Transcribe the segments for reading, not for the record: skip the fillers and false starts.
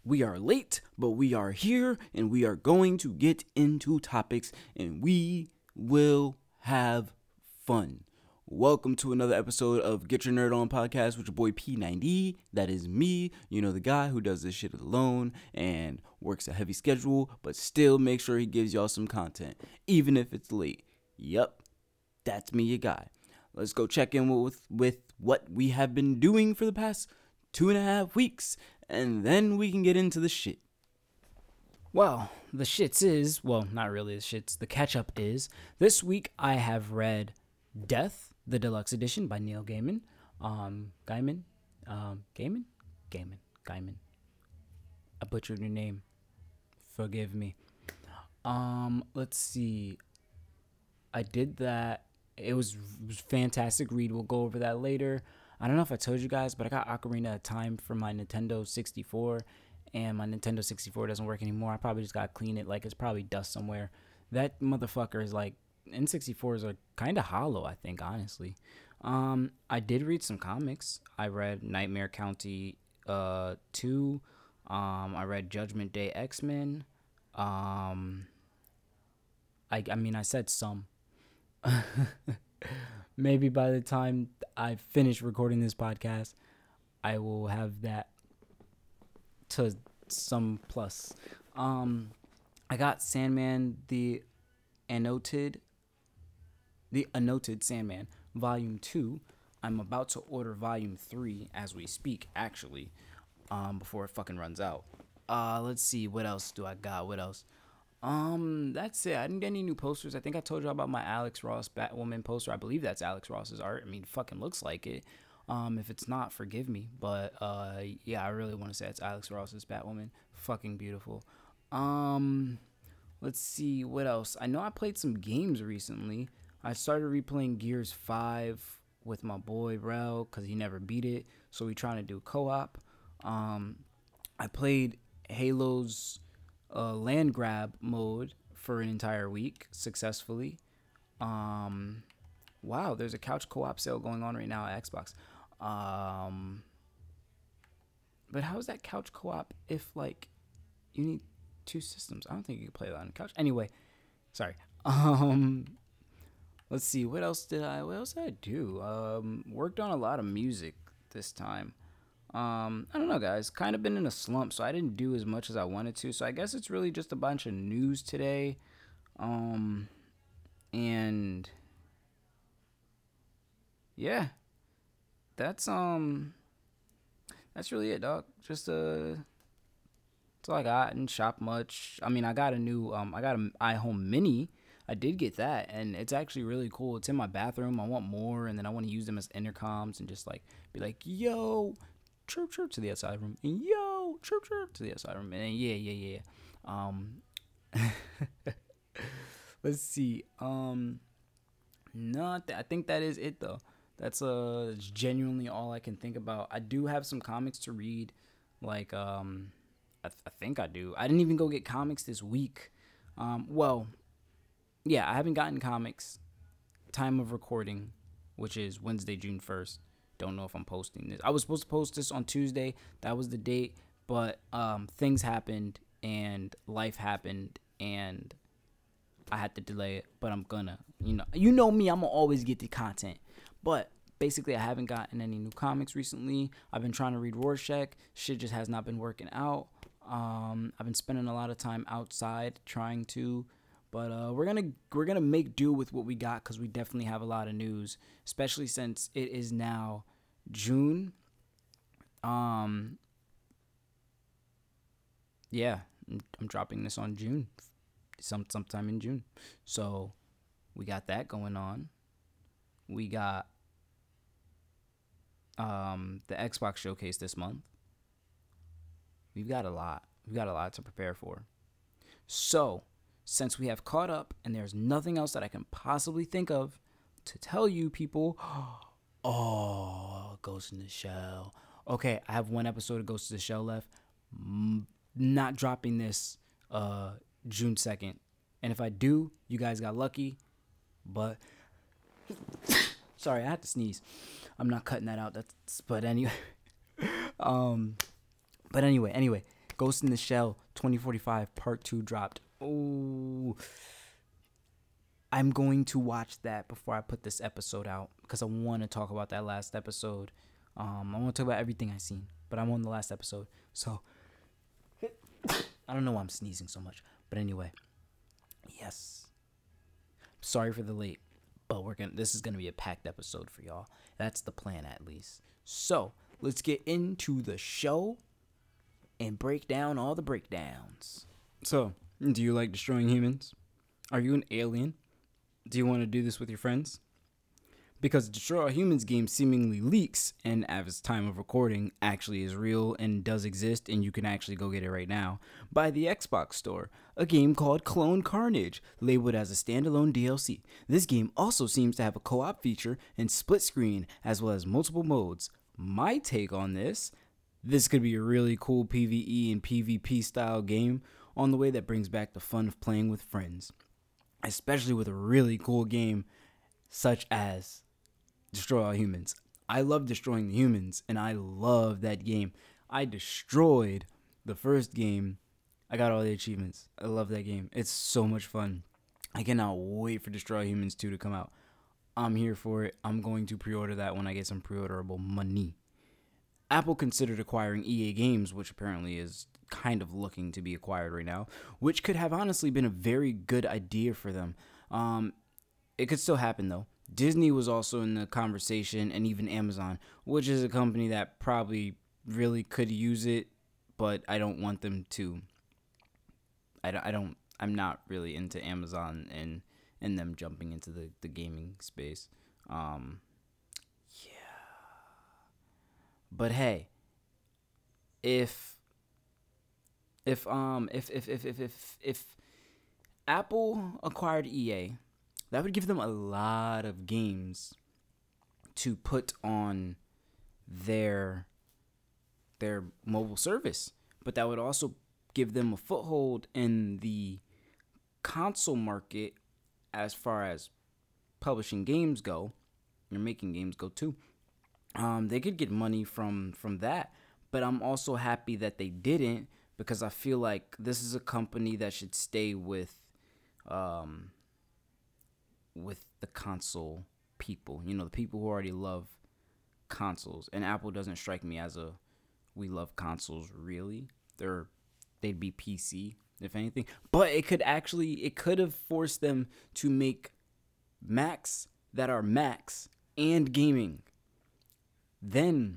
We are late, but we are here and we are going to get into topics and we will have fun. Welcome to another episode of Get Your Nerd On podcast with your boy P90. That is me, the guy who does this shit alone and works a heavy schedule, but still make sure he gives y'all some content, even if it's late. Yep, that's me, your guy. Let's go check in with what we have been doing for the past 2.5 weeks, and then we can get into the shit. Well, the shits is, well, not really the shits, the catch-up is, this week I have read Death, the Deluxe Edition by Neil Gaiman. Gaiman? I butchered your name. Forgive me. Let's see. I did that. It was fantastic read. We'll go over that later. I don't know if I told you guys, but I got Ocarina of Time for my Nintendo 64, and my Nintendo 64 doesn't work anymore. I probably just got to clean it. Like, it's probably dust somewhere. That motherfucker is like, N64s are kind of hollow, I think, honestly. I did read some comics. I read Nightmare County 2. I read Judgment Day X-Men. I said some. Maybe by the time I finish recording this podcast, I will have that to some plus. I got Sandman, the Annotated Sandman, Volume 2. I'm about to order Volume 3 as we speak, actually, before it fucking runs out. Let's see, what else do I got? What else? That's it. I didn't get any new posters. I think I told you about my Alex Ross Batwoman poster. I believe that's Alex Ross's art. I mean, fucking looks like it. If it's not, forgive me. But, yeah, I really want to say it's Alex Ross's Batwoman. Fucking beautiful. Let's see, what else? I know I played some games recently. I started replaying Gears 5 with my boy, Rel, because he never beat it. So we trying to do co-op. I played Halo's land grab mode for an entire week successfully. Wow, there's a couch co-op sale going on right now at Xbox. But how is that couch co-op if like you need two systems? I don't think you can play that on the couch. Anyway, sorry. Let's see, what else did I do? Worked on a lot of music this time. I don't know, guys. Kind of been in a slump, so I didn't do as much as I wanted to. So I guess it's really just a bunch of news today. And yeah, that's really it, dog. Just that's all I got. I didn't shop much. I mean, I got an iHome Mini. I did get that, and it's actually really cool. It's in my bathroom. I want more, and then I want to use them as intercoms and just like be like, yo, chirp chirp to the outside room, and yo, chirp chirp to the outside room, and yeah. Let's see. No, I think that is it though. That's genuinely all I can think about. I do have some comics to read, like I think I do. I didn't even go get comics this week. Well, yeah, I haven't gotten comics. Time of recording, which is Wednesday, June 1st. Don't know if I'm posting this. I was supposed to post this on Tuesday. That was the date, but things happened and life happened and I had to delay it, but I'm gonna, you know me, I'm gonna always get the content. But basically, I haven't gotten any new comics recently. I've been trying to read Rorschach. Shit just has not been working out. I've been spending a lot of time outside trying to, but we're gonna make do with what we got because we definitely have a lot of news, especially since it is now June. Yeah, I'm dropping this on June, sometime in June. So we got that going on. We got the Xbox showcase this month. We've got a lot. We've got a lot to prepare for. So, since we have caught up and there's nothing else that I can possibly think of to tell you people, Ghost in the Shell. Okay, I have one episode of Ghost in the Shell left. Not dropping this June 2nd. And if I do, you guys got lucky. But sorry, I had to sneeze. I'm not cutting that out. But anyway. Anyway, Ghost in the Shell 2045 Part 2 dropped. Oh, I'm going to watch that before I put this episode out because I want to talk about that last episode. I want to talk about everything I've seen, but I'm on the last episode. So, I don't know why I'm sneezing so much. But anyway, yes. Sorry for the late, but this is gonna be a packed episode for y'all. That's the plan at least. So let's get into the show and break down all the breakdowns. So, do you like destroying humans? Are you an alien? Do you want to do this with your friends? Because Destroy All Humans game seemingly leaks, and at its time of recording, actually is real and does exist, and you can actually go get it right now, by the Xbox Store, a game called Clone Carnage, labeled as a standalone DLC. This game also seems to have a co-op feature and split screen, as well as multiple modes. My take on this could be a really cool PvE and PvP style game on the way that brings back the fun of playing with friends, especially with a really cool game such as Destroy All Humans. I love destroying the humans, and I love that game. I destroyed the first game. I got all the achievements. I love that game. It's so much fun. I cannot wait for Destroy All Humans 2 to come out. I'm here for it. I'm going to pre-order that when I get some pre-orderable money. Apple considered acquiring EA Games, which apparently is kind of looking to be acquired right now, which could have honestly been a very good idea for them. It could still happen though. Disney was also in the conversation, and even Amazon, which is a company that probably really could use it, but I don't want them to. I'm not really into Amazon and them jumping into the gaming space. Yeah. But hey, if Apple acquired EA, that would give them a lot of games to put on their mobile service, but that would also give them a foothold in the console market as far as publishing games go, or making games go too. They could get money from that, but I'm also happy that they didn't, because I feel like this is a company that should stay with the console people, the people who already love consoles. And Apple doesn't strike me as a we love consoles really. They'd be PC if anything. But it could have forced them to make Macs that are Macs and gaming. Then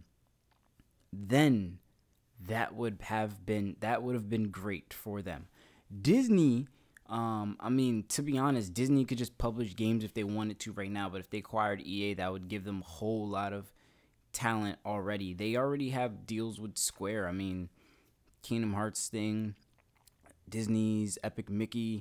that would have been great for them. Disney, to be honest, Disney could just publish games if they wanted to right now, but if they acquired EA, that would give them a whole lot of talent already. They already have deals with Square. Kingdom Hearts thing, Disney's Epic Mickey.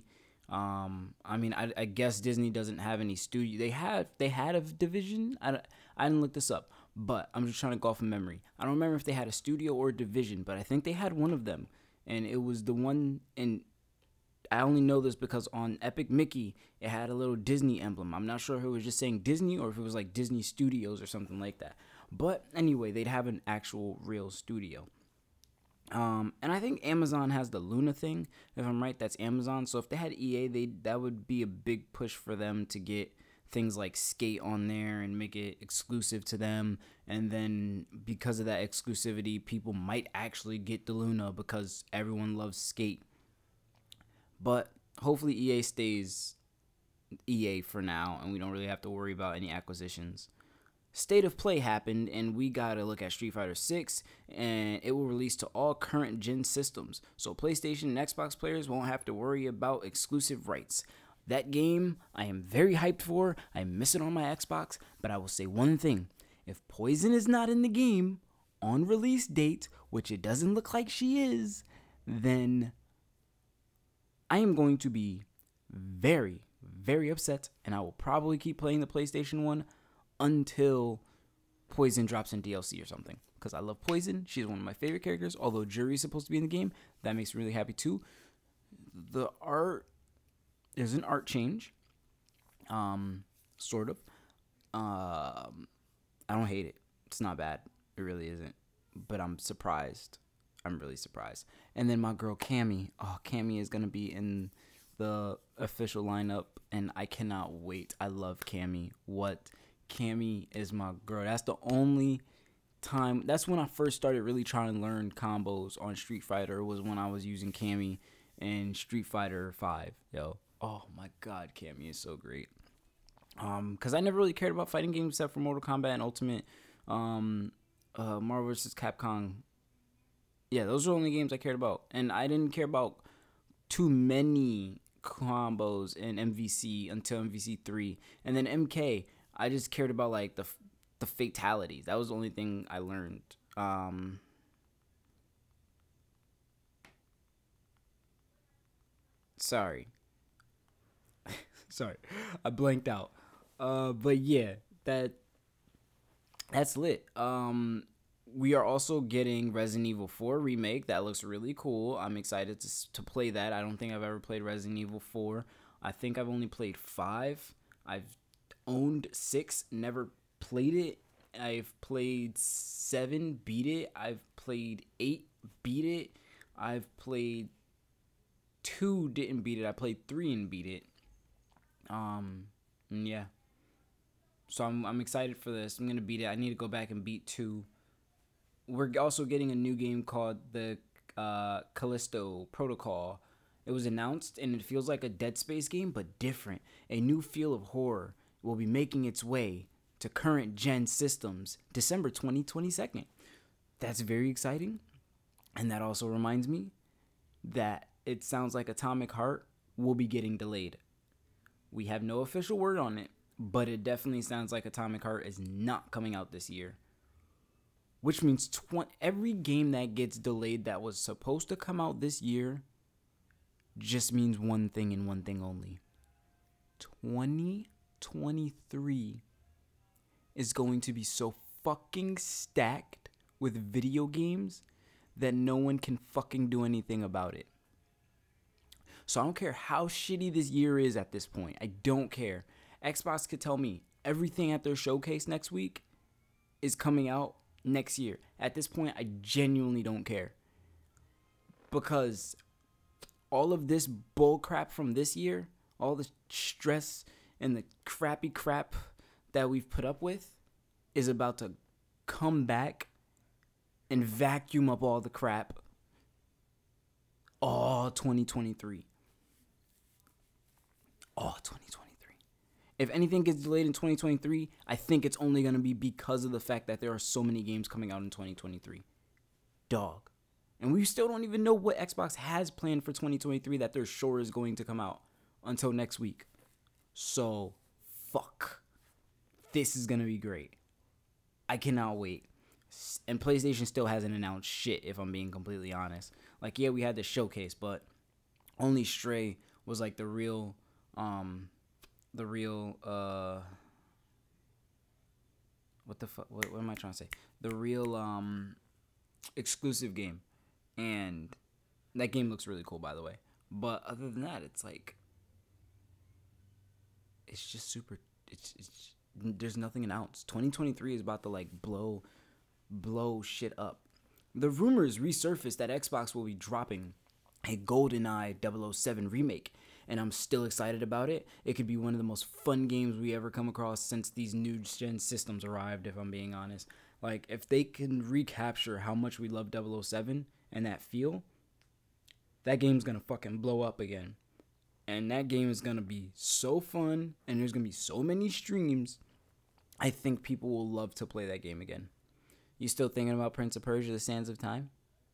I guess Disney doesn't have any studio. They had a division. I didn't look this up, but I'm just trying to go off of memory. I don't remember if they had a studio or a division, but I think they had one of them, and it was the one. And I only know this because on Epic Mickey, it had a little Disney emblem. I'm not sure if it was just saying Disney or if it was like Disney Studios or something like that. But anyway, they'd have an actual real studio. And I think Amazon has the Luna thing. If I'm right, that's Amazon. So if they had EA, that would be a big push for them to get things like Skate on there and make it exclusive to them. And then because of that exclusivity, people might actually get the Luna because everyone loves Skate. But hopefully EA stays EA for now, and we don't really have to worry about any acquisitions. State of Play happened, and we got to look at Street Fighter 6, and it will release to all current gen systems. So PlayStation and Xbox players won't have to worry about exclusive rights. That game I am very hyped for. I miss it on my Xbox, but I will say one thing. If Poison is not in the game on release date, which it doesn't look like she is, then I am going to be very, very upset, and I will probably keep playing the PlayStation 1 until Poison drops in DLC or something. Because I love Poison. She's one of my favorite characters. Although Jury's supposed to be in the game, that makes me really happy too. The art, there's an art change. Sort of. I don't hate it. It's not bad. It really isn't. But I'm surprised. I'm really surprised. And then my girl Cammy. Oh, Cammy is gonna be in the official lineup, and I cannot wait. I love Cammy. What? Cammy is my girl. That's the only time. That's when I first started really trying to learn combos on Street Fighter. Was when I was using Cammy in Street Fighter 5. Yo, oh my God, Cammy is so great. Because I never really cared about fighting games except for Mortal Kombat and Ultimate, Marvel vs. Capcom. Yeah, those are the only games I cared about, and I didn't care about too many combos in MVC until MVC 3, and then MK. I just cared about like the fatalities. That was the only thing I learned. Sorry, sorry, I blanked out. But yeah, that's lit. We are also getting Resident Evil 4 remake. That looks really cool. I'm excited to play that. I don't think I've ever played Resident Evil 4. I think I've only played 5. I've owned 6, never played it. I've played 7, beat it. I've played 8, beat it. I've played 2, didn't beat it. I played 3 and beat it. Yeah. So I'm excited for this. I'm gonna beat it. I need to go back and beat 2. We're also getting a new game called the Callisto Protocol. It was announced, and it feels like a Dead Space game, but different. A new feel of horror will be making its way to current gen systems December 2022. That's very exciting. And that also reminds me that it sounds like Atomic Heart will be getting delayed. We have no official word on it, but it definitely sounds like Atomic Heart is not coming out this year. Which means every game that gets delayed that was supposed to come out this year just means one thing and one thing only. 2023 is going to be so fucking stacked with video games that no one can fucking do anything about it. So I don't care how shitty this year is at this point. I don't care. Xbox could tell me everything at their showcase next week is coming out next year. At this point, I genuinely don't care. Because all of this bull crap from this year, all the stress and the crappy crap that we've put up with is about to come back and vacuum up all the crap all 2023. All 2023. If anything gets delayed in 2023, I think it's only going to be because of the fact that there are so many games coming out in 2023. Dog. And we still don't even know what Xbox has planned for 2023 that they're sure is going to come out until next week. So, fuck. This is going to be great. I cannot wait. And PlayStation still hasn't announced shit, if I'm being completely honest. Like, yeah, we had the showcase, but only Stray was like the real what the fuck, what am I trying to say? The real exclusive game. And that game looks really cool, by the way. But other than that, it's like, it's just super, it's there's nothing announced. 2023 is about to like blow shit up. The rumors resurfaced that Xbox will be dropping a GoldenEye 007 remake, and I'm still excited about it. It could be one of the most fun games we ever come across since these new gen systems arrived, if I'm being honest. Like, if they can recapture how much we love 007 and that feel, that game's gonna fucking blow up again. And that game is gonna be so fun, and there's gonna be so many streams. I think people will love to play that game again. You still thinking about Prince of Persia: The Sands of Time?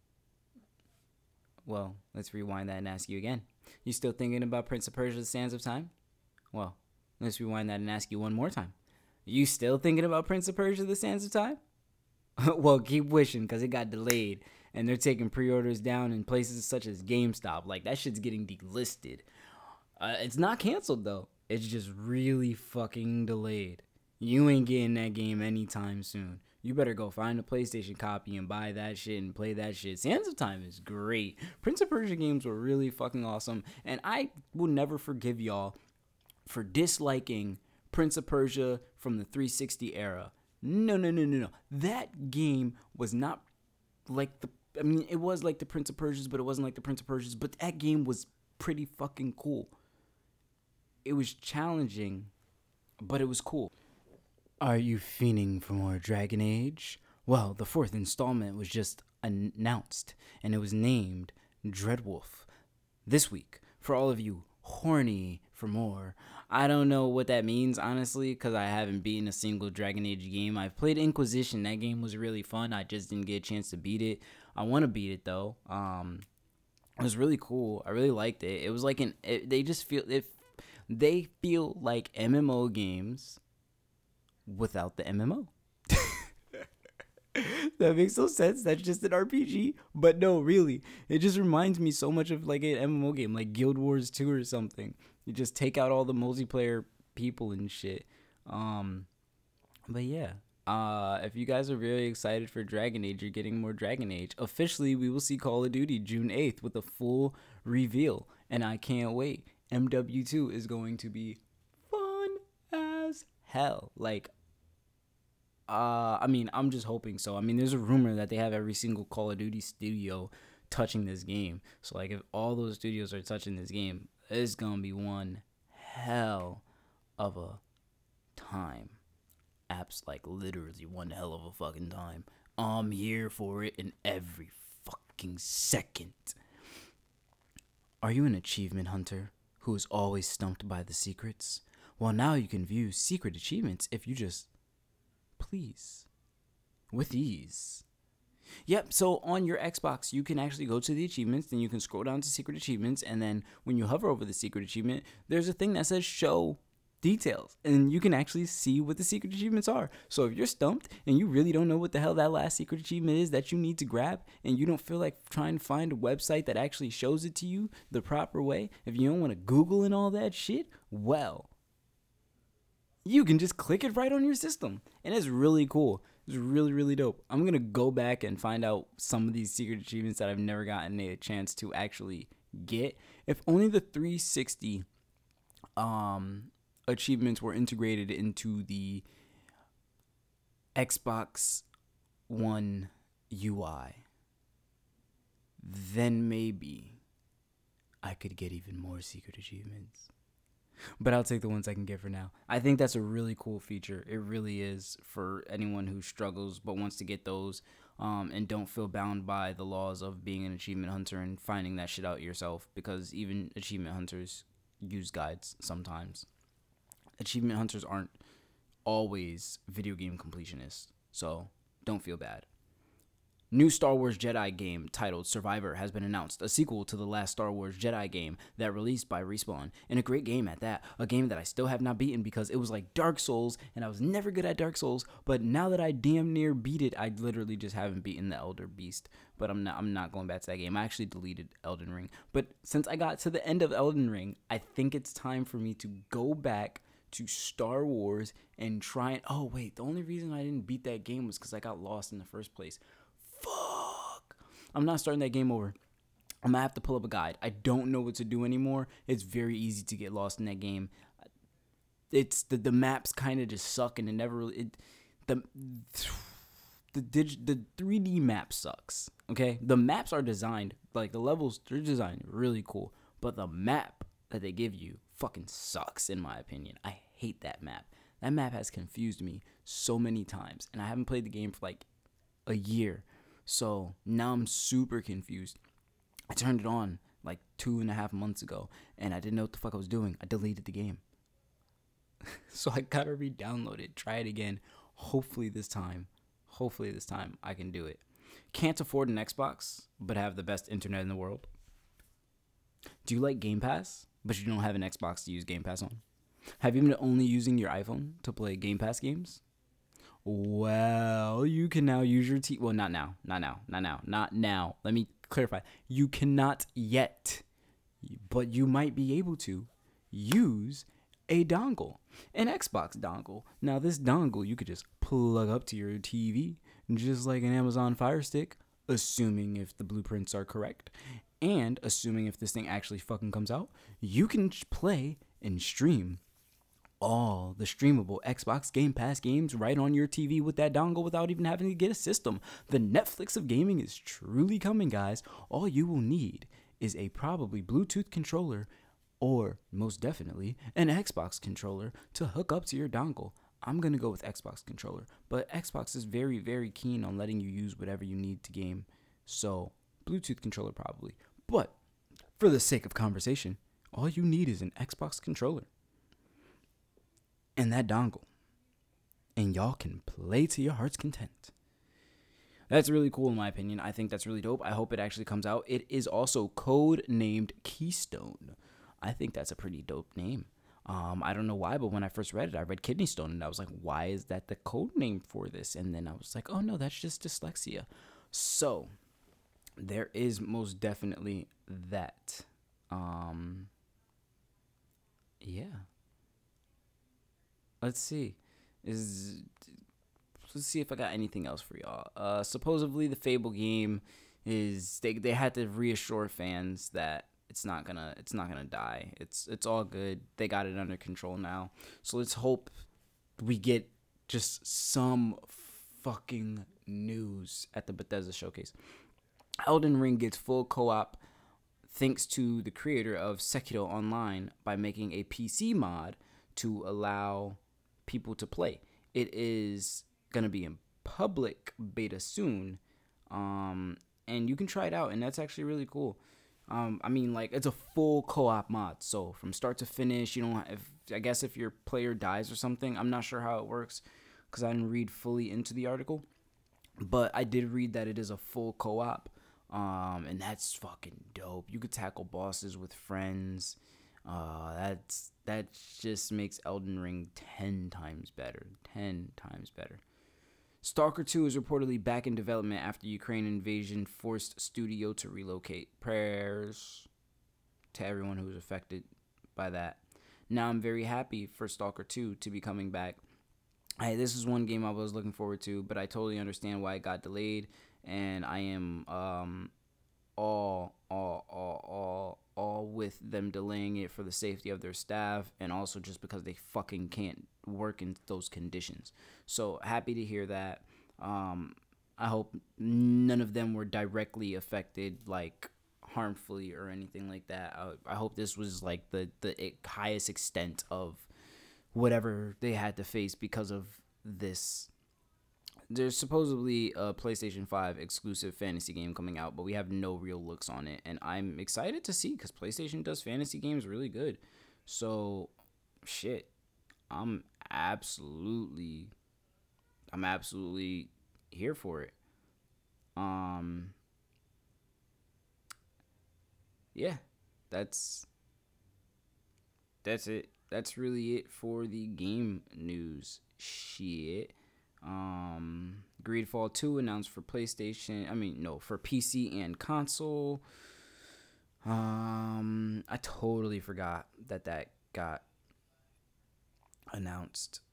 Well, let's rewind that and ask you again. You still thinking about Prince of Persia: The Sands of Time? Well, let's rewind that and ask you one more time. You still thinking about Prince of Persia: The Sands of Time? Well, keep wishing, because it got delayed, and they're taking pre-orders down in places such as GameStop. Like, that shit's getting delisted. It's not canceled, though. It's just really fucking delayed. You ain't getting that game anytime soon. You better go find a PlayStation copy and buy that shit and play that shit. Sands of Time is great. Prince of Persia games were really fucking awesome. And I will never forgive y'all for disliking Prince of Persia from the 360 era. No. That game was not like the I mean, it was like the Prince of Persia's, but it wasn't like the Prince of Persia's. But that game was pretty fucking cool. It was challenging, but it was cool. Are you fiending for more Dragon Age? Well, the fourth installment was just announced, and it was named Dreadwolf. This week, for all of you horny for more, I don't know what that means, honestly, because I haven't beaten a single Dragon Age game. I've played Inquisition. That game was really fun. I just didn't get a chance to beat it. I want to beat it, though. It was really cool. I really liked it. It was like they feel like MMO games without the MMO. That makes no sense. That's just an RPG. But no, really. It just reminds me so much of like an MMO game, like Guild Wars 2 or something. You just take out all the multiplayer people and shit. But yeah. If you guys are really excited for Dragon Age, you're getting more Dragon Age. Officially, we will see Call of Duty June 8th with a full reveal. And I can't wait. MW2 is going to be fun as hell. Like, I mean, I'm just hoping so. I mean, there's a rumor that they have every single Call of Duty studio touching this game. So, like, if all those studios are touching this game, it's gonna be one hell of a time. Apps, like, literally one hell of a fucking time. I'm here for it in every fucking second. Are you an achievement hunter who is always stumped by the secrets? Well, now you can view secret achievements if you just please with ease. Yep, so on your Xbox you can actually go to the achievements, then you can scroll down to secret achievements, and then when you hover over the secret achievement, there's a thing that says show details, and you can actually see what the secret achievements are. So if you're stumped and you really don't know what the hell that last secret achievement is that you need to grab, and you don't feel like trying to find a website that actually shows it to you the proper way, if you don't want to Google and all that shit, well, you can just click it right on your system. And it's really cool. It's really, really dope. I'm going to go back and find out some of these secret achievements that I've never gotten a chance to actually get. If only the 360 achievements were integrated into the Xbox One UI, then maybe I could get even more secret achievements. But I'll take the ones I can get for now. I think that's a really cool feature. It really is, for anyone who struggles but wants to get those, and don't feel bound by the laws of being an achievement hunter and finding that shit out yourself, because even achievement hunters use guides sometimes. Achievement hunters aren't always video game completionists, so don't feel bad. New Star Wars Jedi game titled Survivor has been announced, a sequel to the last Star Wars Jedi game that released by Respawn, and a great game at that, a game that I still have not beaten because it was like Dark Souls, and I was never good at Dark Souls, but now that I damn near beat it, I literally just haven't beaten the Elder Beast, but I'm not going back to that game. I actually deleted Elden Ring, but since I got to the end of Elden Ring, I think it's time for me to go back to Star Wars and try it. Oh wait, the only reason I didn't beat that game was because I got lost in the first place. Fuck. I'm not starting that game over. I'm gonna have to pull up a guide. I don't know what to do anymore. It's very easy to get lost in that game. It's the maps kind of just suck, and it never really the 3D map sucks. Okay, the maps are designed, like the levels, they're designed really cool, but the map that they give you fucking sucks, in my opinion. I hate that map. That map has confused me so many times, and I haven't played the game for like a year. So now I'm super confused. I turned it on like 2.5 months ago, and I didn't know what the fuck I was doing. I deleted the game. So I gotta re-download it, try it again. Hopefully this time I can do it. Can't afford an Xbox, but have the best internet in the world? Do you like Game Pass, but you don't have an Xbox to use Game Pass on? Have you been only using your iPhone to play Game Pass games? Well, you can now use your well, not now. Let me clarify. You cannot yet, but you might be able to use a dongle, an Xbox dongle. Now, this dongle you could just plug up to your TV, just like an Amazon Fire Stick, assuming if the blueprints are correct, and assuming if this thing actually fucking comes out, you can play and stream all the streamable Xbox Game Pass games right on your TV with that dongle without even having to get a system. The Netflix of gaming is truly coming, guys. All you will need is a probably Bluetooth controller or most definitely an Xbox controller to hook up to your dongle. I'm going to go with Xbox controller, but Xbox is very, very keen on letting you use whatever you need to game. So, Bluetooth controller probably. But for the sake of conversation, all you need is an Xbox controller and that dongle, and y'all can play to your heart's content. That's really cool in my opinion. I think that's really dope. I hope it actually comes out. It is also code named Keystone. I think that's a pretty dope name. I don't know why, but when I first read it, I read Kidney Stone, and I was like, why is that the code name for this? And then I was like, oh no, that's just dyslexia. So there is most definitely that. Yeah. Let's see. Is Let's see if I got anything else for y'all. Supposedly the Fable game is they had to reassure fans that it's not gonna die. It's all good. They got it under control now. So let's hope we get just some fucking news at the Bethesda showcase. Elden Ring gets full co-op thanks to the creator of Sekiro Online by making a PC mod to allow people to play. It is going to be in public beta soon, and you can try it out, and that's actually really cool. I mean, like, it's a full co-op mod, so from start to finish, you don't have, I guess if your player dies or something, I'm not sure how it works, because I didn't read fully into the article, but I did read that it is a full co-op, and that's fucking dope. You could tackle bosses with friends. That just makes Elden Ring 10 times better. 10 times better. Stalker 2 is reportedly back in development after Ukraine invasion forced studio to relocate. Prayers to everyone who was affected by that. Now I'm very happy for Stalker 2 to be coming back. This is one game I was looking forward to, but I totally understand why it got delayed, and I am all with them delaying it for the safety of their staff, and also just because they fucking can't work in those conditions. So happy to hear that. I hope none of them were directly affected, like harmfully or anything like that. I hope this was like the highest extent of whatever they had to face because of this. There's supposedly a PlayStation 5 exclusive fantasy game coming out, but we have no real looks on it. And I'm excited to see, because PlayStation does fantasy games really good. So, shit. I'm absolutely here for it. Yeah. That's it. That's really it for the game news. Shit. Greedfall 2 announced for for PC and console. I totally forgot that got announced.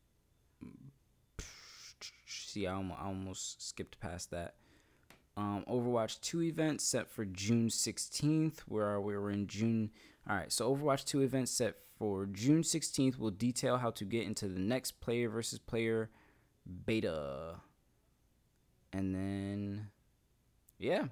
See, I almost skipped past that. Overwatch 2 event set for June 16th. Where we're in June. All right, so Overwatch 2 event set for June 16th will detail how to get into the next player versus player beta. And then, yeah,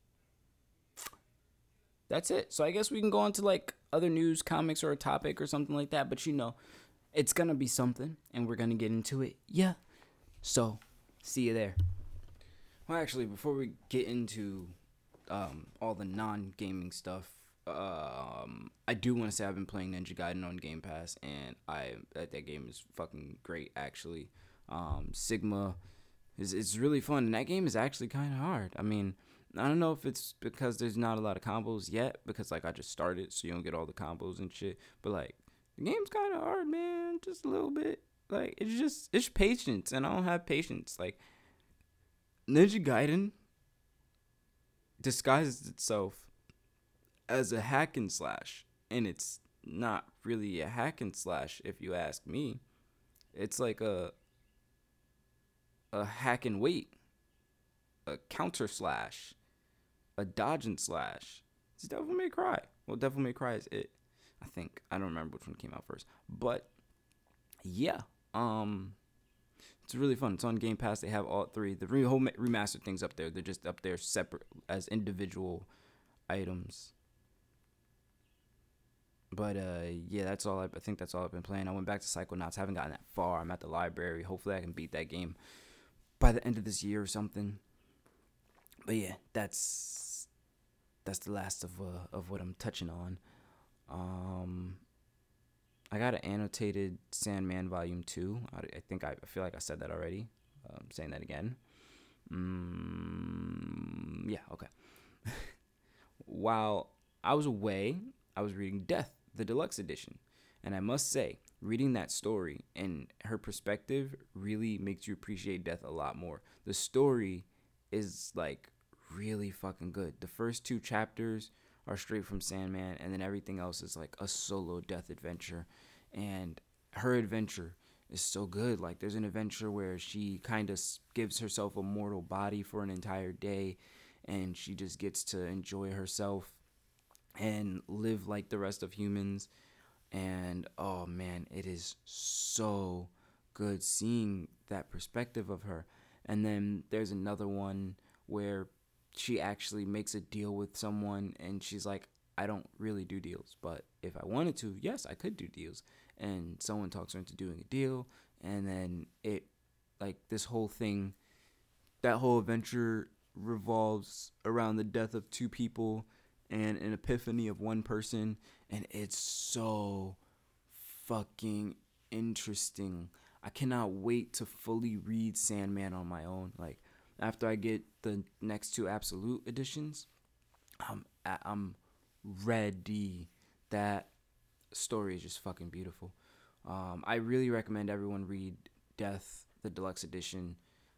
that's it. So I guess we can go on to like other news, comics, or a topic or something like that. But it's gonna be something, and we're gonna get into it. Yeah. So, see you there. Well, actually, before we get into all the non-gaming stuff, I do want to say I've been playing Ninja Gaiden on Game Pass, and that game is fucking great. Actually, Sigma is really fun, and that game is actually kind of hard. I mean, I don't know if it's because there's not a lot of combos yet, because like I just started, so you don't get all the combos and shit. But like, the game's kind of hard, man, just a little bit. Like, it's patience, and I don't have patience. Like, Ninja Gaiden disguises itself as a hack and slash, and it's not really a hack and slash if you ask me. It's like a hack and wait, a counter slash, a dodge and slash. It's Devil May Cry. Well, Devil May Cry is it. I think. I don't remember which one came out first. But Yeah. Um, it's really fun. It's on Game Pass. They have all three. The whole remastered things up there. They're just up there separate as individual items. But yeah, that's all. I think that's all I've been playing. I went back to Psychonauts. Haven't gotten that far. I'm at the library. Hopefully, I can beat that game by the end of this year or something. But yeah, that's the last of what I'm touching on. Um, I got an annotated Sandman Volume 2. I think I feel like I said that already. Saying that again. Yeah, okay. While I was away, I was reading Death, the deluxe edition. And I must say, reading that story and her perspective really makes you appreciate Death a lot more. The story is like really fucking good. The first two chapters are straight from Sandman, and then everything else is like a solo Death adventure. And her adventure is so good. Like, there's an adventure where she kind of gives herself a mortal body for an entire day, and she just gets to enjoy herself and live like the rest of humans. And oh man, it is so good seeing that perspective of her. And then there's another one where she actually makes a deal with someone, and she's like, I don't really do deals, but if I wanted to, yes, I could do deals. And someone talks her into doing a deal, and then it, like, this whole thing, that whole adventure revolves around the death of two people and an epiphany of one person, and it's so fucking interesting. I cannot wait to fully read Sandman on my own. Like, after I get the next two Absolute editions, I'm ready. That story is just fucking beautiful. I really recommend everyone read Death, the deluxe edition.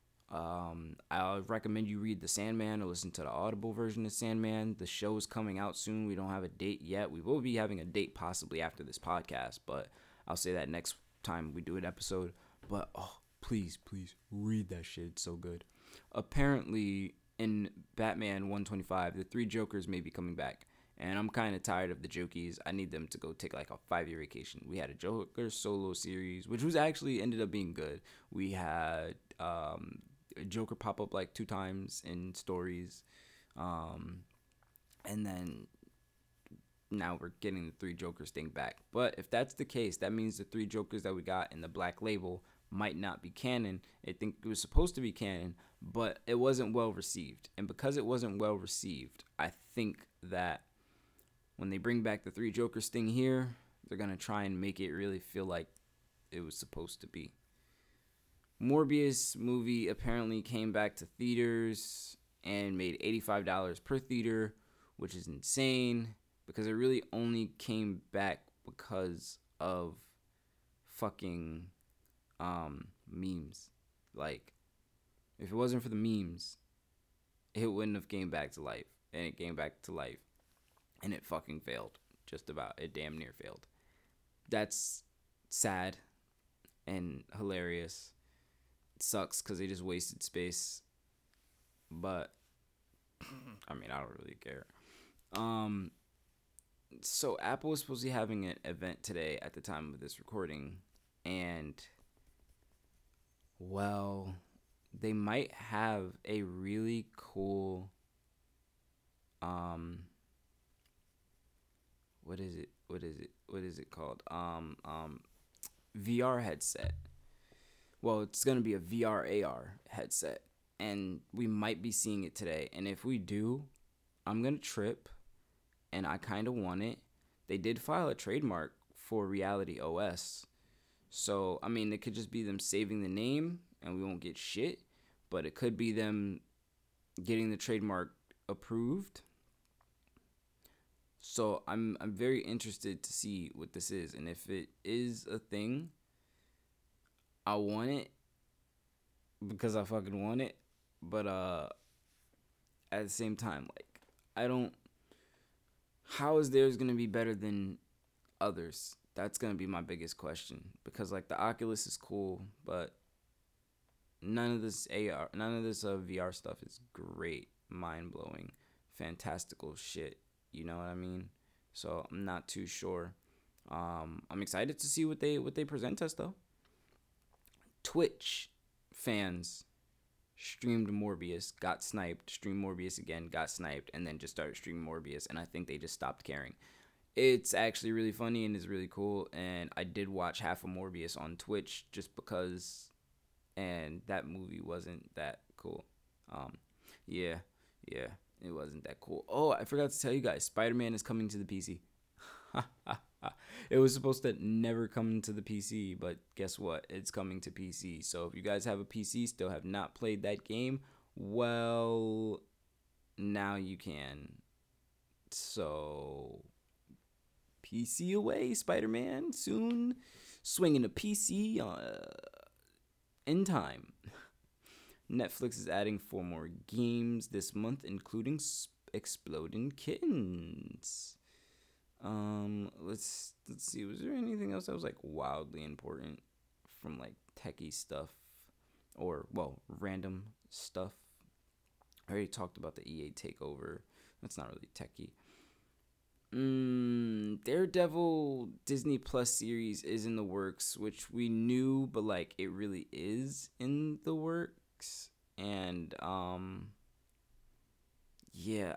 I recommend you read The Sandman or listen to the Audible version of Sandman. The show is coming out soon. We don't have a date yet. We will be having a date possibly after this podcast, but I'll say that next time we do an episode. But oh, please, please read that shit. It's so good. Apparently, in Batman 125, the three Jokers may be coming back. And I'm kind of tired of the Jokies. I need them to go take like a 5-year vacation. We had a Joker solo series, which was actually ended up being good. We had Joker pop up like 2 times in stories, um, and then now we're getting the three Jokers thing back. But if that's the case, that means the three Jokers that we got in the Black Label might not be canon. I think it was supposed to be canon, but it wasn't well received. And because it wasn't well received, I think that when they bring back the three Jokers thing here, they're gonna try and make it really feel like it was supposed to be. Morbius movie apparently came back to theaters and made $85 per theater, which is insane because it really only came back because of fucking memes. Like, if it wasn't for the memes, it wouldn't have came back to life. And it came back to life. And it fucking failed. Just about. It damn near failed. That's sad and hilarious. It sucks because they just wasted space. But I mean, I don't really care. Um, so Apple was supposed to be having an event today at the time of this recording, and well, they might have a really cool um what is it called VR headset. Well, it's gonna be a VR AR headset, and we might be seeing it today. And if we do, I'm gonna trip, and I kind of want it. They did file a trademark for Reality OS, so I mean, it could just be them saving the name, and we won't get shit. But it could be them getting the trademark approved. So I'm very interested to see what this is, and if it is a thing, I want it because I fucking want it. But at the same time, like, I don't. How is theirs gonna be better than others? That's gonna be my biggest question, because like the Oculus is cool, but none of this VR stuff is great, mind blowing, fantastical shit. You know what I mean? So I'm not too sure. I'm excited to see what they present us though. Twitch fans streamed Morbius, got sniped, streamed Morbius again, got sniped, and then just started streaming Morbius, and I think they just stopped caring. It's actually really funny and is really cool, and I did watch half of Morbius on Twitch just because, and that movie wasn't that cool. Um, yeah, yeah, it wasn't that cool. Oh, I forgot to tell you guys, Spider-Man is coming to the PC. It was supposed to never come to the PC, but guess what? It's coming to PC. So if you guys have a PC, still have not played that game, well, now you can. So PC away, Spider-Man soon swinging a PC in time. Netflix is adding 4 more games this month, including Exploding Kittens. Let's see. Was there anything else that was like wildly important from like techie stuff or random stuff? I already talked about the EA takeover. That's not really techie. Daredevil Disney Plus series is in the works, which we knew, but like it really is in the works. And yeah,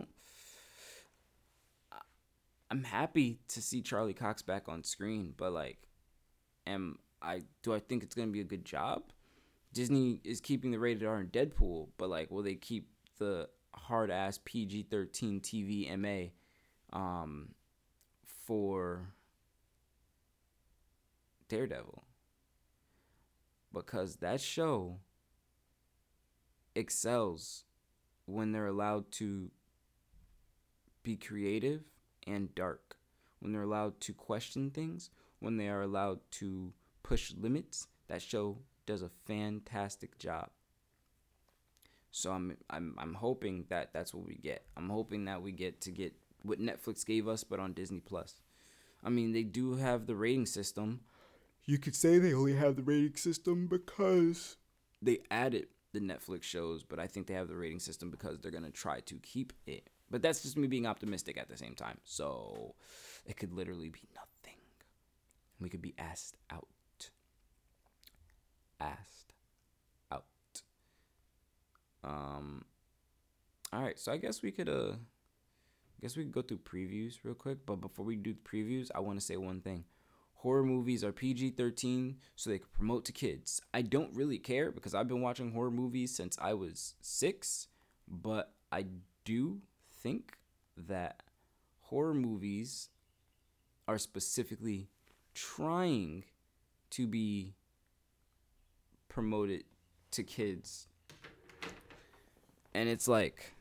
I'm happy to see Charlie Cox back on screen, but like, do I think it's gonna be a good job? Disney is keeping the rated R in Deadpool, but like, will they keep the hard ass PG-13 TV MA for Daredevil? Because that show excels when they're allowed to be creative and dark, when they're allowed to question things, when they are allowed to push limits. That show does a fantastic job. So I'm hoping that that's what we get. I'm hoping that we get what Netflix gave us, but on Disney Plus. I mean, they do have the rating system. You could say they only have the rating system because they added the Netflix shows, but I think they have the rating system because they're gonna try to keep it. But that's just me being optimistic at the same time. So it could literally be nothing. We could be asked out. Asked out. All right. So I guess we could go through previews real quick. But before we do the previews, I want to say one thing. Horror movies are PG-13 so they can promote to kids. I don't really care because I've been watching horror movies since I was 6, but I do think that horror movies are specifically trying to be promoted to kids. And it's like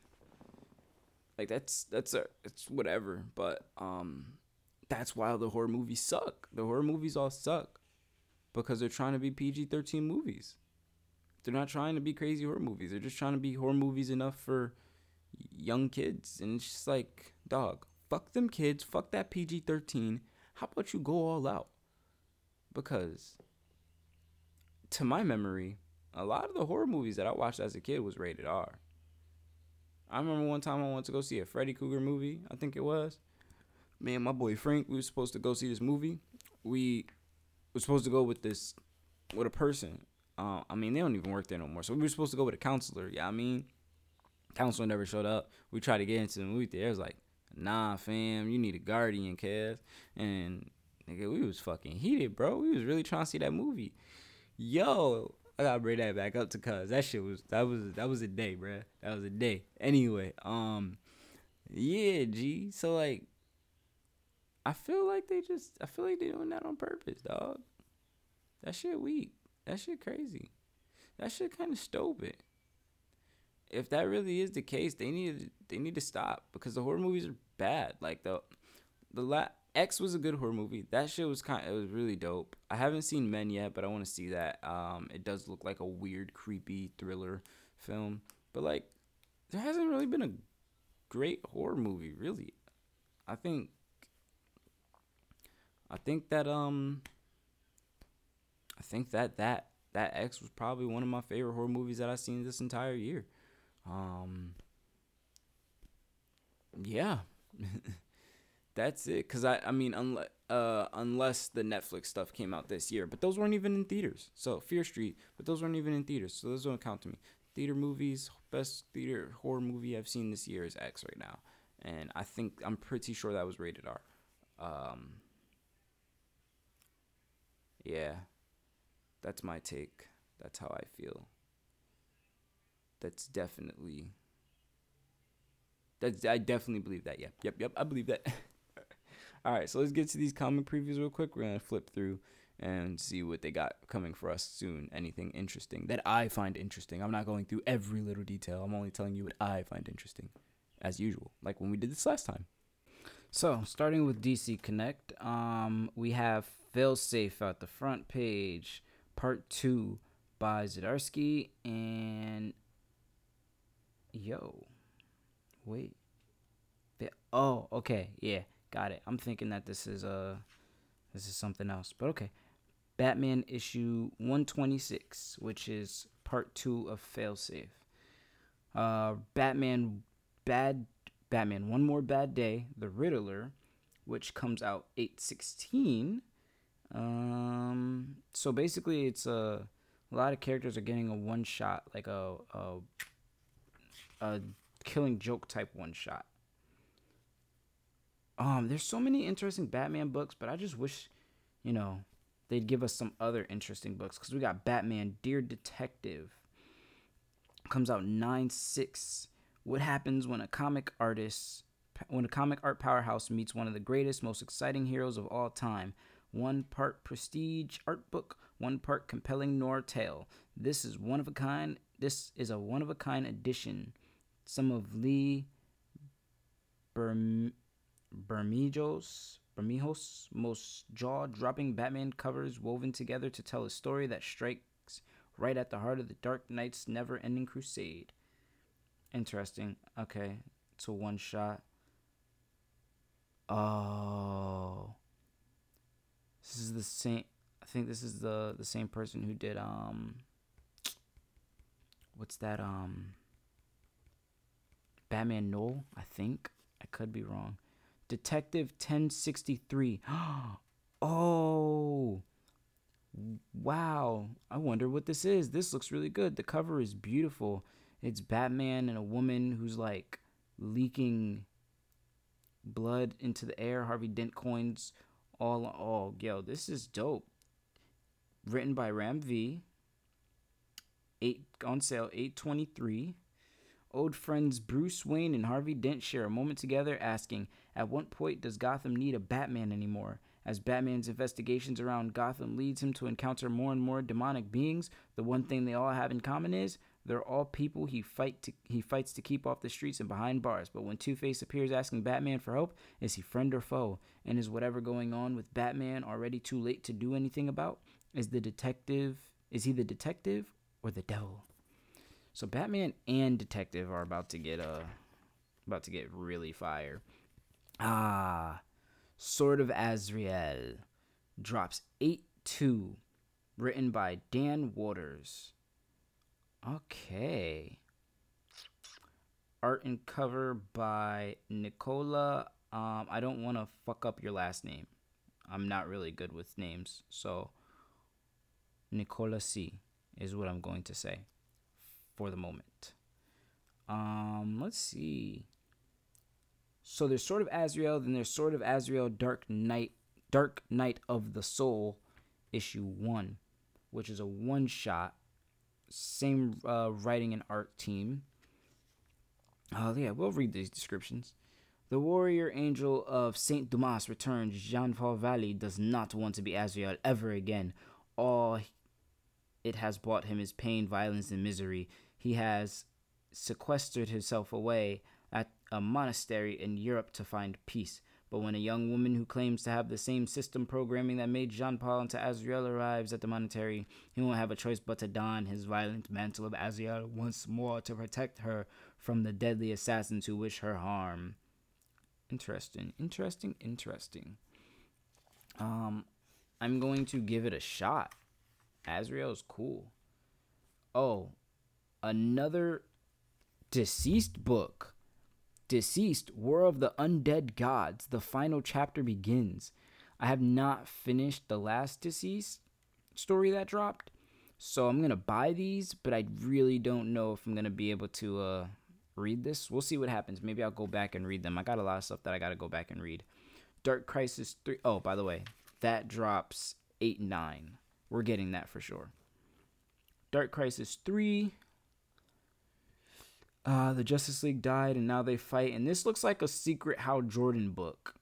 it's whatever, but that's why the horror movies suck. The horror movies all suck because they're trying to be PG-13 movies. They're not trying to be crazy horror movies. They're just trying to be horror movies enough for young kids. And it's just like, dog, fuck them kids. Fuck that PG-13. How about you go all out? Because to my memory, a lot of the horror movies that I watched as a kid was rated R. I remember one time I went to go see a Freddy Krueger movie, I think it was. Me and my boy Frank, we were supposed to go see this movie. We were supposed to go with a person. I mean, they don't even work there no more. So we were supposed to go with a counselor. Yeah, I mean, counselor never showed up. We tried to get into the movie theater. It was like, nah, fam, you need a guardian, cuz. And nigga, we was fucking heated, bro. We was really trying to see that movie. Yo, I gotta bring that back up to cuz that shit was that was a day, bro. That was a day. Anyway, yeah, G. So like, I feel like they doing that on purpose, dog. That shit weak. That shit crazy. That shit kind of stupid. If that really is the case, they need to stop because the horror movies are bad. Like X was a good horror movie. That shit was it was really dope. I haven't seen Men yet, but I want to see that. It does look like a weird, creepy thriller film, but like there hasn't really been a great horror movie, really. I think that X was probably one of my favorite horror movies that I've seen this entire year. Yeah. That's it. Cause I mean, unless the Netflix stuff came out this year, but those weren't even in theaters. So Fear Street, but those weren't even in theaters. So those don't count to me. Theater movies, best theater horror movie I've seen this year is X right now, and I'm pretty sure that was rated R. Um, yeah, that's my take. That's how I feel. That's definitely that's I definitely believe that. Yep. I believe that. All right, so let's get to these comic previews real quick. We're gonna flip through and see what they got coming for us soon. Anything interesting that I find interesting. I'm not going through every little detail. I'm only telling you what I find interesting, as usual, like when we did this last time. So, starting with DC Connect, we have Failsafe at the front page, part 2 by Zdarsky and yo, wait. Oh, okay, yeah, got it. I'm thinking that this is something else, but okay. Batman issue 126, which is part 2 of Failsafe. Batman Bad Batman One More Bad Day, The Riddler, which comes out 8/16. So basically it's a lot of characters are getting a one shot, like a Killing Joke type one shot. There's so many interesting Batman books, but I just wish, you know, they'd give us some other interesting books, because we got Batman Dear Detective, comes out 9/6. What happens when a comic art powerhouse meets one of the greatest, most exciting heroes of all time? One part prestige art book, one part compelling noir tale. This is a one of a kind edition. Some of Lee Berm- Bermejos most jaw dropping Batman covers woven together to tell a story that strikes right at the heart of the Dark Knight's never ending crusade. Interesting. Okay. It's a one shot. Oh. This is the same. I think this is the same person who did what's that Batman Noel, I think. I could be wrong. Detective 1063. Oh, wow. I wonder what this is. This looks really good. The cover is beautiful. It's Batman and a woman who's like leaking blood into the air. Harvey Dent coins all. Oh, yo, this is dope. Written by Ram V. 8 on sale 8/23. Old friends Bruce Wayne and Harvey Dent share a moment together, asking, at what point does Gotham need a Batman anymore? As Batman's investigations around Gotham leads him to encounter more and more demonic beings, the one thing they all have in common is they're all people he fights to keep off the streets and behind bars. But when Two-Face appears asking Batman for help, is he friend or foe? And is whatever going on with Batman already too late to do anything about? Is he the detective or the devil? So Batman and Detective are about to get really fire. Sword of Azrael drops 8/2, written by Dan Waters. Okay. Art and cover by Nicola. I don't want to fuck up your last name. I'm not really good with names, so Nicola C is what I'm going to say for the moment. Let's see. So there's Sword of Azrael, then there's Sword of Azrael Dark Knight of the Soul, issue 1, which is a one shot. Same writing and art team. Yeah, we'll read these descriptions. The warrior angel of Saint Dumas returns. Jean-Paul Valley does not want to be Azrael ever again. All it has brought him is pain, violence, and misery. He has sequestered himself away at a monastery in Europe to find peace. But when a young woman who claims to have the same system programming that made Jean Paul into Azrael arrives at the monastery, he won't have a choice but to don his violent mantle of Azrael once more to protect her from the deadly assassins who wish her harm. Interesting. I'm going to give it a shot. Azrael's cool. Oh, another deceased book. Deceased, War of the Undead Gods. The final chapter begins. I have not finished the last Deceased story that dropped, so I'm going to buy these, but I really don't know if I'm going to be able to read this. We'll see what happens. Maybe I'll go back and read them. I got a lot of stuff that I got to go back and read. Dark Crisis 3. Oh, by the way, that drops 8-9. We're getting that for sure. Dark Crisis 3. The Justice League died and now they fight. And this looks like a secret Hal Jordan book.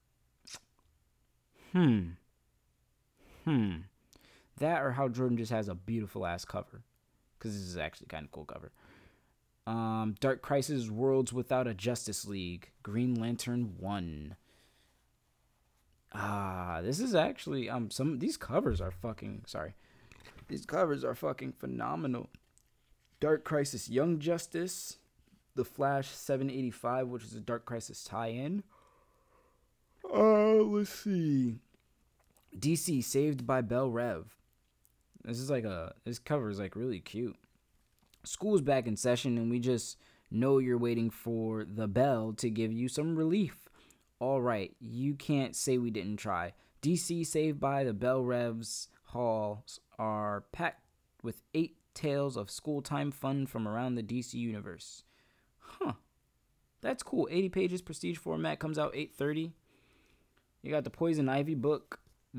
That or Hal Jordan just has a beautiful ass cover. Because this is actually kind of cool cover. Dark Crisis Worlds Without a Justice League. Green Lantern 1. This is actually these covers are fucking phenomenal. Dark Crisis Young Justice, The Flash 785, which is a Dark Crisis tie-in. Let's see. DC Saved by Belle Rev. This cover is like really cute. School's back in session and we just know you're waiting for the bell to give you some relief. All right, you can't say we didn't try. DC Saved by the Belle Rev's halls are packed with 8 tales of school time fun from around the DC universe. That's cool. 80 pages, prestige format, comes out 8:30. You got the Poison Ivy book.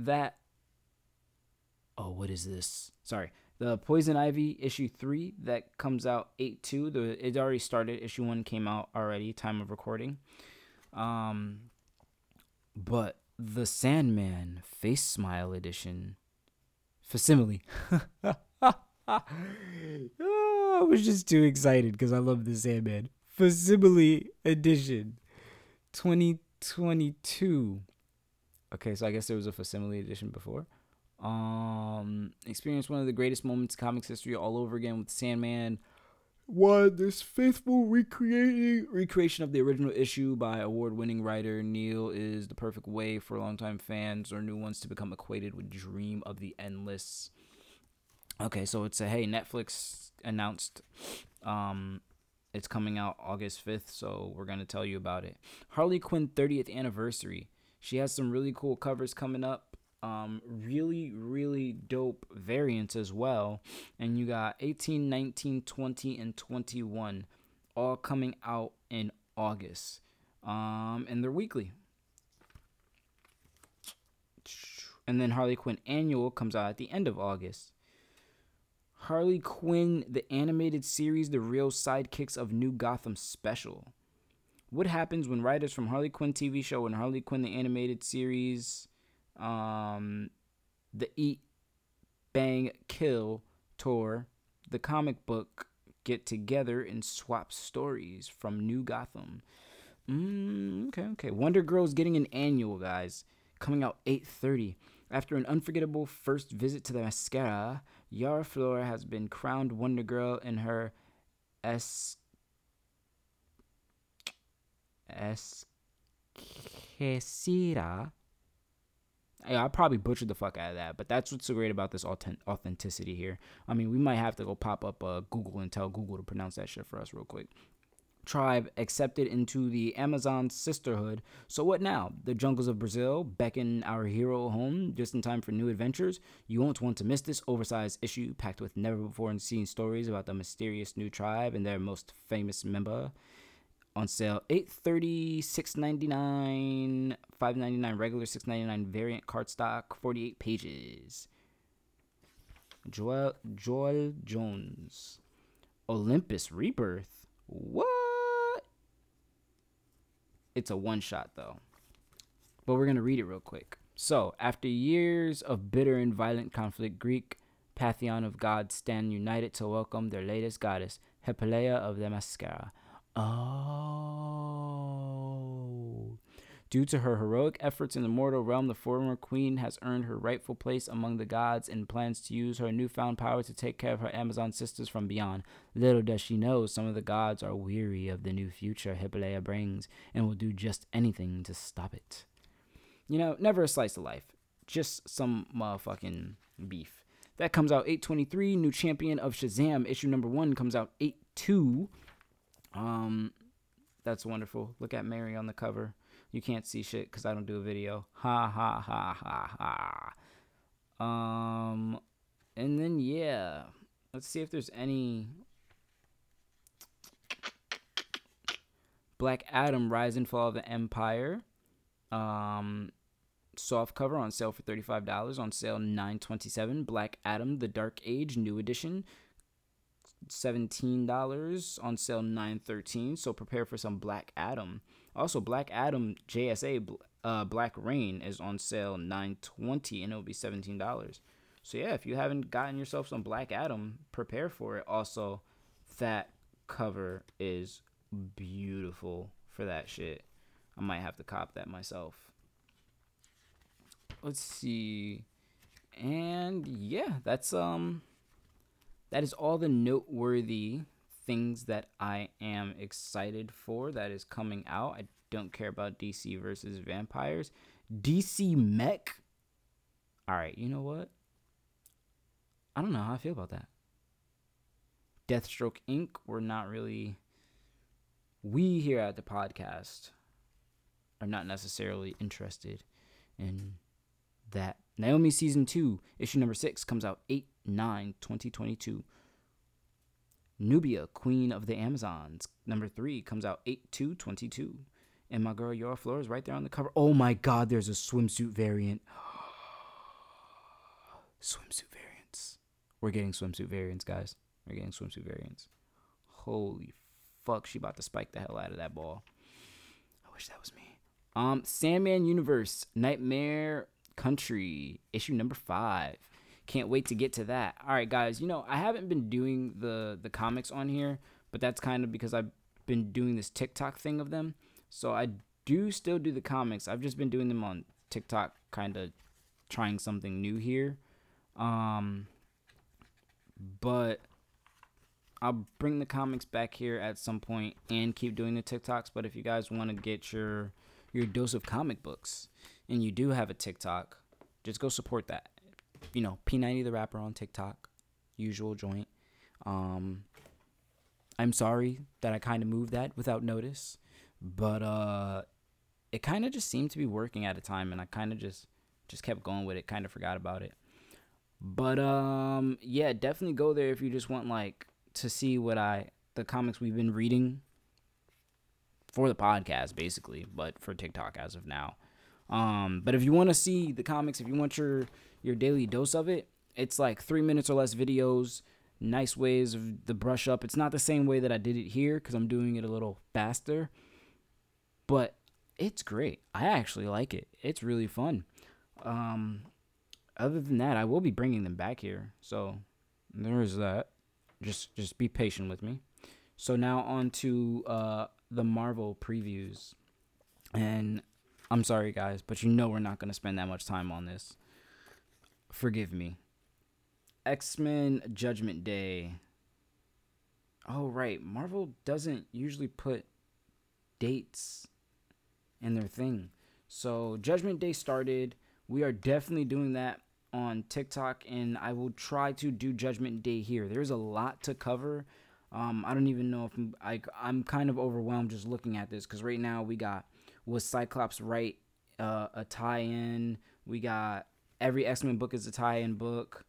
What is this? Sorry. The Poison Ivy issue 3 that comes out 8/2. It already started. Issue 1 came out already, time of recording. But the Sandman Face Smile edition, facsimile. I was just too excited because I love the Sandman. Facsimile edition 2022. Okay, so I guess there was a facsimile edition before. Experience one of the greatest moments in comics history all over again with Sandman. This faithful recreation of the original issue by award-winning writer Neil is the perfect way for longtime fans or new ones to become acquainted with Dream of the Endless. Okay, so it's Netflix announced it's coming out August 5th, so we're going to tell you about it. Harley Quinn 30th anniversary. She has some really cool covers coming up. Really, really dope variants as well. And you got 18, 19, 20, and 21 all coming out in August. And they're weekly. And then Harley Quinn Annual comes out at the end of August. Harley Quinn, the animated series, The Real Sidekicks of New Gotham Special. What happens when writers from Harley Quinn TV show and Harley Quinn the animated series, the Eat, Bang, Kill tour, the comic book, get together and swap stories from New Gotham? Okay. Wonder Girl's getting an annual, guys. Coming out 8/30. After an unforgettable first visit to the mascara, Yara Flora has been crowned Wonder Girl in her Esquecida. I probably butchered the fuck out of that, but that's what's so great about this authenticity here. I mean, we might have to go pop up Google and tell Google to pronounce that shit for us real quick. Tribe accepted into the Amazon sisterhood. So what now? The jungles of Brazil beckon our hero home just in time for new adventures. You won't want to miss this oversized issue packed with never-before-seen stories about the mysterious new tribe and their most famous member. On sale, $8.30, $6.99, $5.99 regular, $6.99 variant cardstock, 48 pages. Joel Jones. Olympus Rebirth. What? It's a one-shot, though. But we're going to read it real quick. So, after years of bitter and violent conflict, Greek pantheon of gods stand united to welcome their latest goddess, Hippolyta of the Mascara. Oh. Due to her heroic efforts in the mortal realm, the former queen has earned her rightful place among the gods and plans to use her newfound power to take care of her Amazon sisters from beyond. Little does she know, some of the gods are weary of the new future Hippolyta brings and will do just anything to stop it. You know, never a slice of life. Just some motherfucking beef. That comes out 8/23. New Champion of Shazam, issue number 1 comes out 8/2. That's wonderful. Look at Mary on the cover. You can't see shit because I don't do a video. Ha ha ha ha ha. And then yeah, let's see if there's any Black Adam: Rise and Fall of the Empire. Soft cover on sale for $35. On sale $9.27. Black Adam: The Dark Age New Edition, $17. On sale $9.13. So prepare for some Black Adam. Also, Black Adam JSA Black Rain is on sale $9.20 and it'll be $17. So yeah, if you haven't gotten yourself some Black Adam, prepare for it. Also, that cover is beautiful for that shit. I might have to cop that myself. Let's see. And yeah, that is all the noteworthy things that I am excited for that is coming out. I don't care about DC versus Vampires. DC Mech. All right, you know what? I don't know how I feel about that. Deathstroke Inc. We here at the podcast are not necessarily interested in that. Naomi Season 2, issue number 6, comes out 8/9/2022. Nubia, Queen of the Amazons, number 3, comes out 8/2/22. And my girl Yora Flores right there on the cover. Oh my god, there's a swimsuit variant. Swimsuit variants. We're getting swimsuit variants, guys. We're getting swimsuit variants. Holy fuck, she about to spike the hell out of that ball. I wish that was me. Sandman Universe, Nightmare Country, issue number 5. Can't wait to get to that. All right, guys, I haven't been doing the comics on here, but that's kind of because I've been doing this TikTok thing of them. So I do still do the comics. I've just been doing them on TikTok, kind of trying something new here. But I'll bring the comics back here at some point and keep doing the TikToks. But if you guys want to get your dose of comic books and you do have a TikTok, just go support that. P90 the rapper on TikTok, usual joint. I'm sorry that I kind of moved that without notice, but it kind of just seemed to be working at a time, and I kind of just kept going with it, kind of forgot about it. But yeah, definitely go there if you just want to see the comics we've been reading for the podcast, basically, but for TikTok as of now. But if you want to see the comics, if you want your daily dose of it, it's 3 minutes or less videos, nice ways of the brush up. It's not the same way that I did it here because I'm doing it a little faster, but it's great. I actually like it. It's really fun. Other than that, I will be bringing them back here. So there is that. Just be patient with me. So now on to the Marvel previews. And I'm sorry, guys, but we're not going to spend that much time on this. Forgive me. X-Men Judgment Day. Oh, right. Marvel doesn't usually put dates in their thing. So Judgment Day started. We are definitely doing that on TikTok, and I will try to do Judgment Day here. There's a lot to cover. I don't even know if I'm kind of overwhelmed just looking at this, because right now was Cyclops right a tie-in? We got every X-Men book is a tie-in book.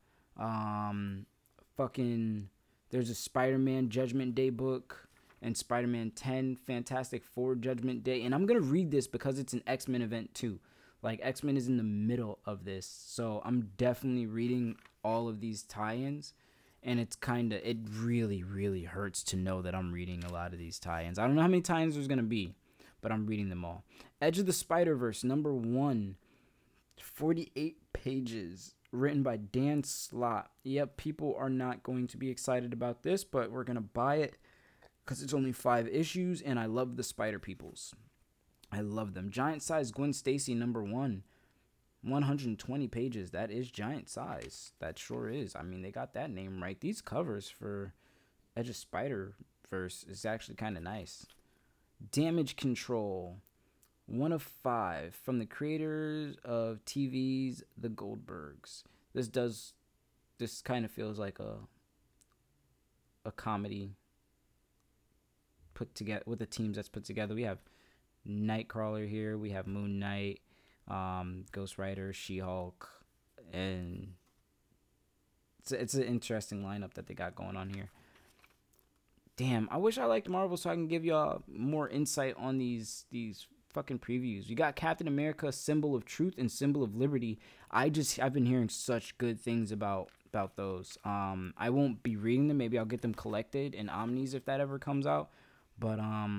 There's a Spider-Man Judgment Day book and Spider-Man 10 Fantastic Four Judgment Day, and I'm gonna read this because it's an X-Men event too. X-Men is in the middle of this, so I'm definitely reading all of these tie-ins, and it really, really hurts to know that I'm reading a lot of these tie-ins. I don't know how many tie-ins there's gonna be, but I'm reading them all. Edge of the Spider-Verse, number 1, 48 pages, written by Dan Slott. Yep, people are not going to be excited about this, but we're gonna buy it because it's only 5 issues, and I love the Spider Peoples. I love them. Giant Size Gwen Stacy, number 1, 120 pages. That is giant size. That sure is. I mean, they got that name right. These covers for Edge of Spider-Verse is actually kind of nice. Damage Control, 1 of 5, from the creators of TV's The Goldbergs. This kind of feels like a comedy put together, with the teams that's put together. We have Nightcrawler here. We have Moon Knight, Ghost Rider, She-Hulk, and it's an interesting lineup that they got going on here. Damn, I wish I liked Marvel so I can give y'all more insight on these fucking previews. You got Captain America, Symbol of Truth and Symbol of Liberty. I've been hearing such good things about those. I won't be reading them. Maybe I'll get them collected in Omnis if that ever comes out. But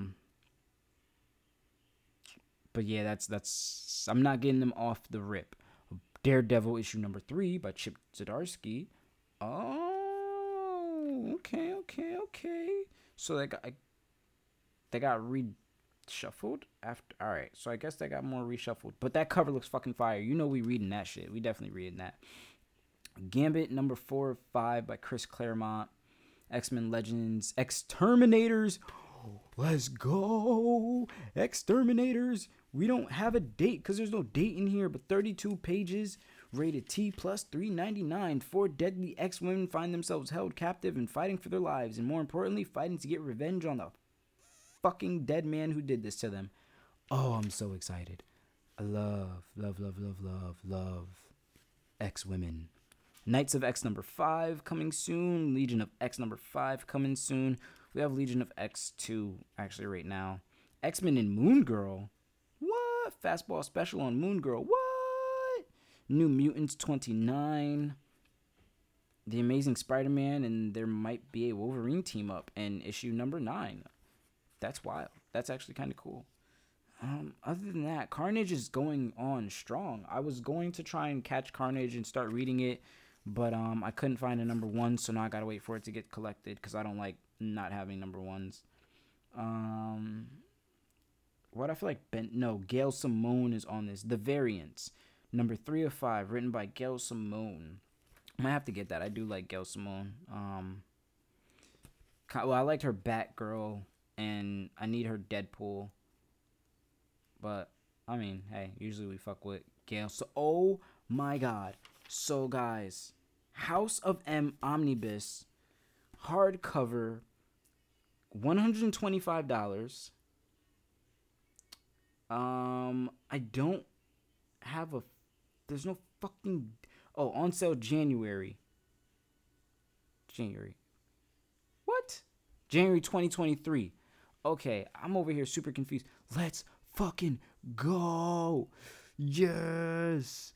yeah, that's I'm not getting them off the rip. Daredevil issue number 3 by Chip Zdarsky. Oh, okay. So they got reshuffled after. All right, so I guess they got more reshuffled. But that cover looks fucking fire. You know we reading that shit. We definitely reading that. Gambit number 4 of 5 by Chris Claremont. X-Men Legends Exterminators. Let's go. Exterminators. We don't have a date because there's no date in here, but 32 pages, rated T plus $3.99. 4 deadly X-women find themselves held captive and fighting for their lives, and more importantly, fighting to get revenge on the fucking dead man who did this to them. Oh, I'm so excited. I love X-women. Knights of X number 5 coming soon. Legion of X number 5 coming soon. We have Legion of X2 actually right now. X-Men and Moon Girl. What? Fastball special on Moon Girl. What? New Mutants 29. The Amazing Spider-Man, and there might be a Wolverine team up in issue number 9. That's wild. That's actually kind of cool. Other than that, Carnage is going on strong. I was going to try and catch Carnage and start reading it, but I couldn't find a number 1, so now I gotta wait for it to get collected because I don't like not having number 1s. What I feel like Gail Simone is on this. The Variants, number 3 of 5, written by Gail Simone. I might have to get that. I do like Gail Simone. I liked her Batgirl, and I need her Deadpool. But I mean, hey, usually we fuck with Gail. So, oh my God. So guys, House of M Omnibus hardcover, $125. I don't have there's no fucking, on sale January. What? January 2023. Okay, I'm over here super confused. Let's fucking go. Yes.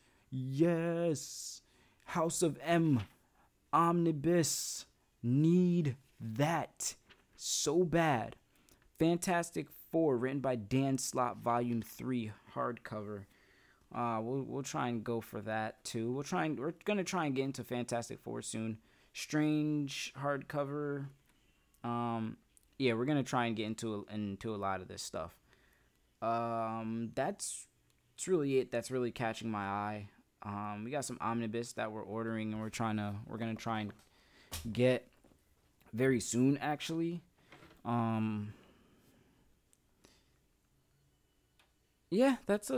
House of M Omnibus. Need that so bad. Fantastic Four, written by Dan Slott, Volume 3, hardcover. We'll try and go for that too. We're gonna try and get into Fantastic Four soon. Strange hardcover. Yeah, we're gonna try and get into a lot of this stuff. That's really it. That's really catching my eye. We got some omnibus that we're ordering and we're gonna try and get very soon actually. Yeah, that's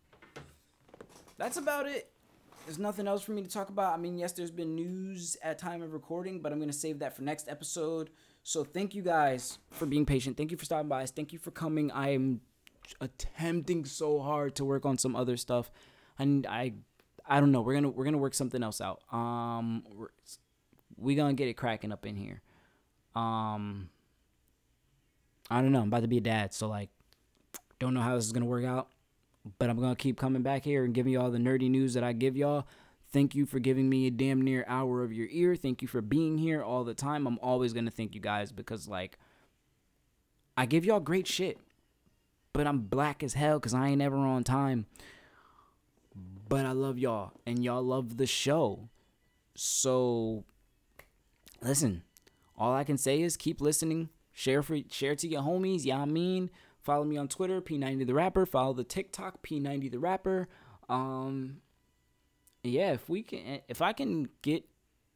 about it. There's nothing else for me to talk about. I mean, yes, there's been news at time of recording, but I'm going to save that for next episode. So thank you guys for being patient. Thank you for stopping by. Thank you for coming. I am attempting so hard to work on some other stuff. And I don't know. We're going to work something else out. We're going to get it cracking up in here. I don't know. I'm about to be a dad, so like don't know how this is going to work out. But I'm going to keep coming back here and giving y'all the nerdy news that I give y'all. Thank you for giving me a damn near hour of your ear. Thank you for being here all the time. I'm always going to thank you guys because, like, I give y'all great shit. But I'm black as hell because I ain't ever on time. But I love y'all. And y'all love the show. So, listen. All I can say is keep listening. Share to your homies. Yeah, I mean. Follow me on Twitter, P90 the Rapper. Follow the TikTok, P90 the Rapper. Yeah, if I can get,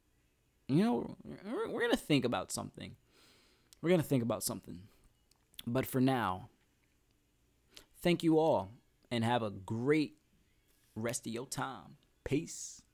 we're gonna think about something. But for now, thank you all, and have a great rest of your time. Peace.